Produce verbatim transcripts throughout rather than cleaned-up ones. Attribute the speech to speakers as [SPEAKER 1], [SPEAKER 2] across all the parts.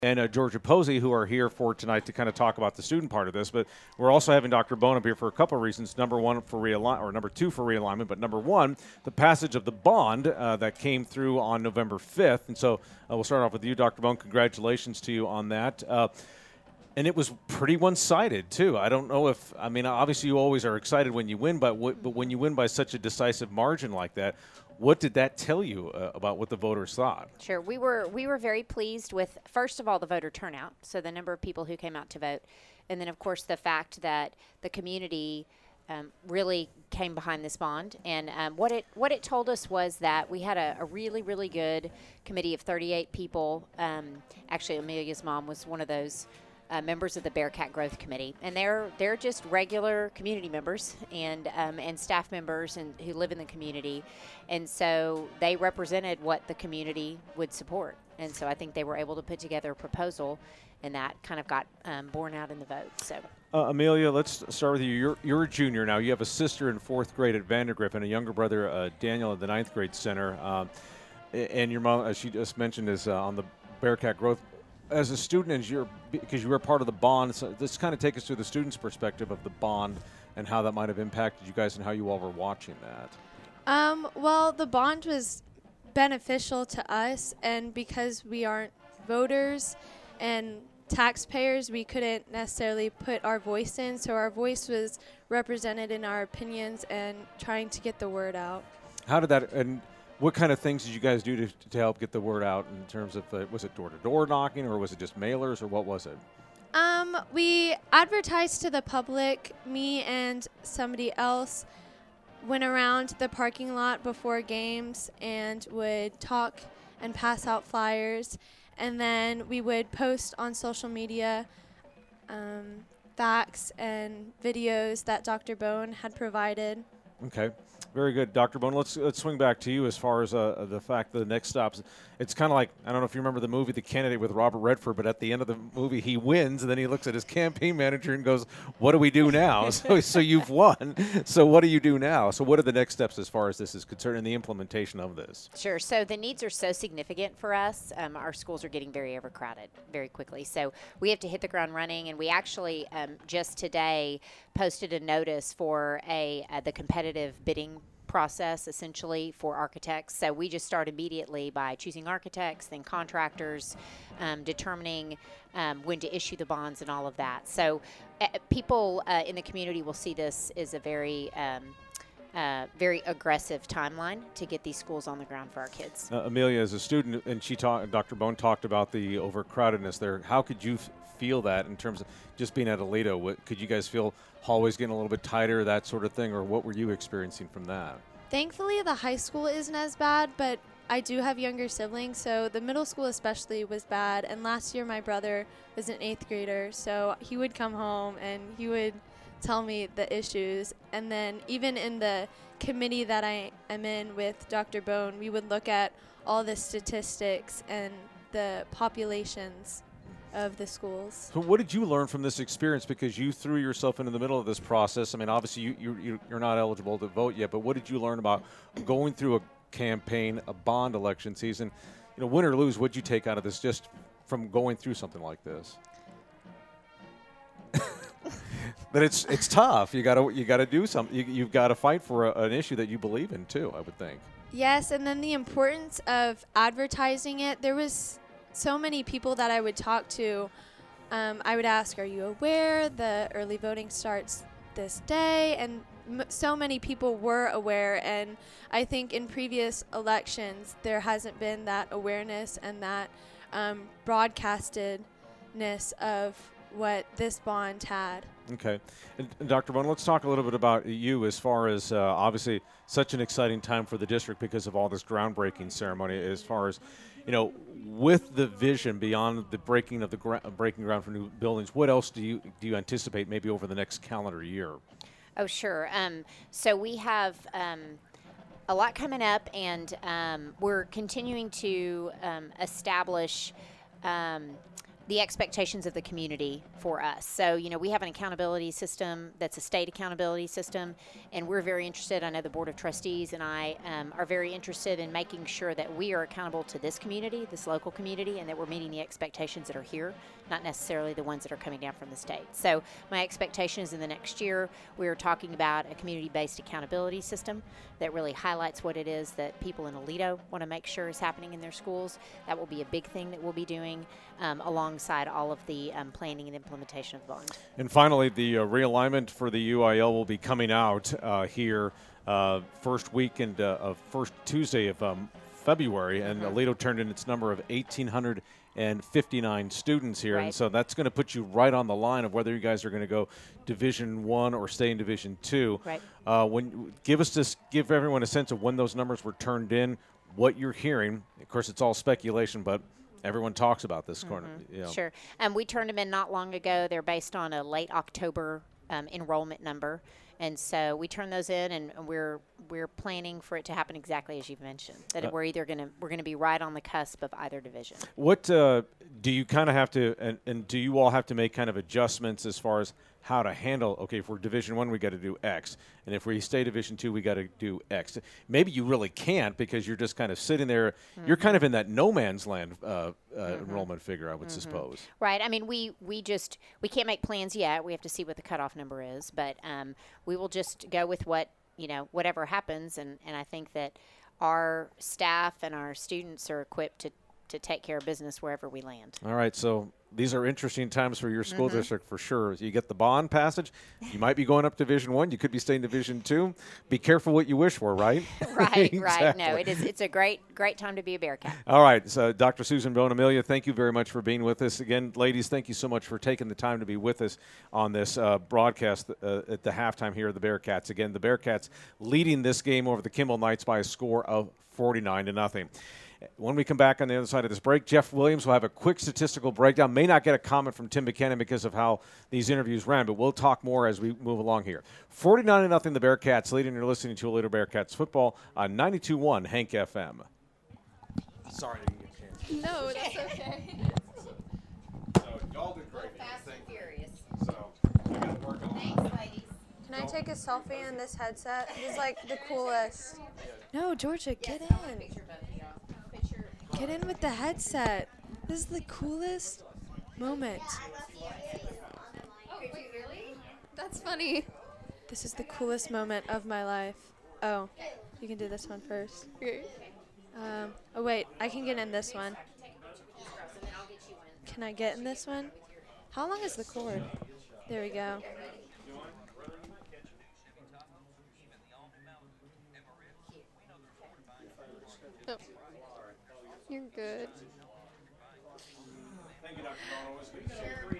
[SPEAKER 1] and uh, Georgia Posey, who are here for tonight to kind of talk about the student part of this. But we're also having Doctor Bone up here for a couple of reasons. Number one, for realignment, or number two, for realignment. But number one, the passage of the bond uh, that came through on November fifth. And so uh, we'll start off with you, Doctor Bone. Congratulations to you on that. Uh, and it was pretty one-sided, too. I don't know if, I mean, obviously you always are excited when you win, but, w- but when you win by such a decisive margin like that, what did that tell you uh, about what the voters thought?
[SPEAKER 2] Sure. We were we were very pleased with, first of all, the voter turnout, so the number of people who came out to vote, and then, of course, the fact that the community um, really came behind this bond. And um, what it what it told us was that we had a, a really, really good committee of thirty-eight people. Um, actually, Amelia's mom was one of those Uh, members of the Bearcat Growth Committee, and they're they're just regular community members and um, and staff members and who live in the community, and so they represented what the community would support, and so I think they were able to put together a proposal, and that kind of got um, borne out in the vote. So,
[SPEAKER 1] uh, Amelia, let's start with you. You're you're a junior now. You have a sister in fourth grade at Vandergrift and a younger brother, uh, Daniel, at the ninth grade center, um, and your mom, as she just mentioned, is uh, on the Bearcat Growth. As a student, as you're, because you were part of the bond, so this kind of take us through the student's perspective of the bond and how that might have impacted you guys and how you all were watching that.
[SPEAKER 3] Um, well, the bond was beneficial to us, and because we aren't voters and taxpayers, we couldn't necessarily put our voice in, so our voice was represented in our opinions and trying to get the word out.
[SPEAKER 1] How did that, and what kind of things did you guys do to, to help get the word out in terms of, uh, was it door-to-door knocking, or was it just mailers, or what was it?
[SPEAKER 3] Um, we advertised to the public. Me and somebody else went around the parking lot before games and would talk and pass out flyers. And then we would post on social media um, facts and videos that Doctor Bone had provided.
[SPEAKER 1] Okay. Very good, Doctor Bone. Let's let's swing back to you as far as uh, the fact that the next stops. It's kind of like, I don't know if you remember the movie The Candidate with Robert Redford, but at the end of the movie he wins, and then he looks at his campaign manager and goes, "What do we do now?" so so you've won. So what do you do now? So what are the next steps as far as this is concerned in the implementation of this?
[SPEAKER 2] sure. So the needs are so significant for us. Um, our schools are getting very overcrowded very quickly. So we have to hit the ground running, and we actually um, just today posted a notice for a uh, the competitive bidding process essentially for architects. So we just start immediately by choosing architects, then contractors, um, determining um, when to issue the bonds and all of that. So uh, people uh, in the community will see this as a very um, uh, very aggressive timeline to get these schools on the ground for our kids.
[SPEAKER 1] Uh, Amelia, as a student, and she talked, Doctor Bone talked about the overcrowdedness there. How could you f- feel that in terms of just being at Aledo? What, could you guys feel hallways getting a little bit tighter, that sort of thing, or what were you experiencing from that?
[SPEAKER 3] Thankfully, the high school isn't as bad, but I do have younger siblings, so the middle school especially was bad. And last year, my brother was an eighth grader, so he would come home and he would tell me the issues. And then even in the committee that I am in with Doctor Bone, we would look at all the statistics and the populations of the schools.
[SPEAKER 1] So what did you learn from this experience? Because you threw yourself into the middle of this process. I mean, obviously you, you, you're not eligible to vote yet, but what did you learn about going through a campaign, a bond election season? You know, win or lose, what did you take out of this just from going through something like this? But it's it's tough. You gotta you gotta do something. You, you've got to fight for a, an issue that you believe in too, I would think.
[SPEAKER 3] Yes, and then the importance of advertising it. There was so many people that I would talk to. Um, I would ask, "Are you aware the early voting starts this day?" And m- so many people were aware. And I think in previous elections there hasn't been that awareness and that um, broadcastedness of what this bond had.
[SPEAKER 1] Okay. And, and Doctor Bone, let's talk a little bit about you as far as uh, obviously such an exciting time for the district because of all this groundbreaking ceremony as far as, you know, with the vision beyond the breaking of the gra- breaking ground for new buildings, what else do you do you anticipate maybe over the next calendar year?
[SPEAKER 2] Oh, sure. Um, so we have um, a lot coming up, and um, we're continuing to um, establish um, the expectations of the community for us. So, you know, we have an accountability system that's a state accountability system, and we're very interested. I know the Board of Trustees and I um, are very interested in making sure that we are accountable to this community, this local community, and that we're meeting the expectations that are here, not necessarily the ones that are coming down from the state. So my expectation is in the next year, we are talking about a community-based accountability system that really highlights what it is that people in Aledo want to make sure is happening in their schools. That will be a big thing that we'll be doing um, alongside all of the um, planning and implementation of the bond.
[SPEAKER 1] And finally, the uh, realignment for the U I L will be coming out uh, here uh, first weekend uh, of first Tuesday of um, February, and
[SPEAKER 2] Mm-hmm.
[SPEAKER 1] Aledo turned in its number of one thousand eight hundred fifty-nine students here,
[SPEAKER 2] Right.
[SPEAKER 1] and so that's going to put you right on the line of whether you guys are going to go Division One or stay in Division Two.
[SPEAKER 2] Right.
[SPEAKER 1] Uh, when give us this, give everyone a sense of when those numbers were turned in, what you're hearing. Of course, it's all speculation, but everyone talks about this corner. You know.
[SPEAKER 2] Sure. Um, we turned them in not long ago. They're based on a late October um, enrollment number. And so we turn those in, and we're we're planning for it to happen exactly as you've mentioned. That
[SPEAKER 1] Uh,
[SPEAKER 2] we're either going to we're going to be right on the cusp of either division.
[SPEAKER 1] What uh, do you kind of have to, and, and do you all have to make kind of adjustments as far as how to handle? Okay, if we're Division One, we got to do X, and if we stay Division Two, we got to do X. Maybe you really can't because you're just kind of sitting there.
[SPEAKER 2] Mm-hmm.
[SPEAKER 1] You're kind of in that no man's land uh, uh, mm-hmm. enrollment figure, I would mm-hmm. suppose.
[SPEAKER 2] Right. I mean, we we just we can't make plans yet. We have to see what the cutoff number is, but um, we will just go with what you know, whatever happens, and and I think that our staff and our students are equipped to to take care of business wherever we land.
[SPEAKER 1] All right, so these are interesting times for your school
[SPEAKER 2] mm-hmm.
[SPEAKER 1] district for sure. You get the bond passage. You might be going up Division One. You could be staying Division Two. Be careful what you wish for, right?
[SPEAKER 2] Right,
[SPEAKER 1] exactly.
[SPEAKER 2] right. No, it is. It's a great, great time to be a Bearcat.
[SPEAKER 1] All right, so Doctor Susan Bonamilia, thank you very much for being with us. Again, ladies, thank you so much for taking the time to be with us on this uh, broadcast uh, at the halftime here of the Bearcats. Again, the Bearcats leading this game over the Kimball Knights by a score of forty-nine to nothing. When we come back on the other side of this break, Jeff Williams will have a quick statistical breakdown. May not get a comment from Tim Buchanan because of how these interviews ran, but we'll talk more as we move along here. forty-nine to nothing, the Bearcats leading. You're listening to a Aledo Bearcats football on ninety-two point one Hank F M. Sorry, I didn't get a chance.
[SPEAKER 3] No, that's okay.
[SPEAKER 1] So y'all did great.
[SPEAKER 2] Fast and furious.
[SPEAKER 1] So I got to work on it.
[SPEAKER 2] Thanks, ladies.
[SPEAKER 3] Can I take a selfie in this headset? This is like the coolest. No, Georgia, get in. Get in with the headset. This is the coolest moment.
[SPEAKER 4] That's funny.
[SPEAKER 3] This is the coolest moment of my life. Oh, you can do this one first.
[SPEAKER 4] Okay.
[SPEAKER 3] Um, oh, wait, I can get in this one. Can I get in this one? How long is the cord? There we go.
[SPEAKER 4] Oh. You're good.
[SPEAKER 1] Thank you, Doctor Brown. Always good to see you.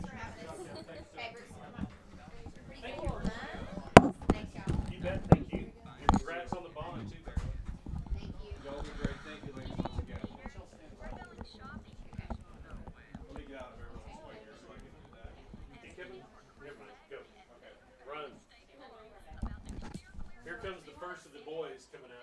[SPEAKER 1] You bet. Thank you. And congrats on the bond, too. Thank you. Y'all did great. Thank you, ladies, once again. Let me get out of everyone's way here so I can do that. Hey, Kevin. Never mind. Go. Okay. Run. Here comes the first of the boys coming out.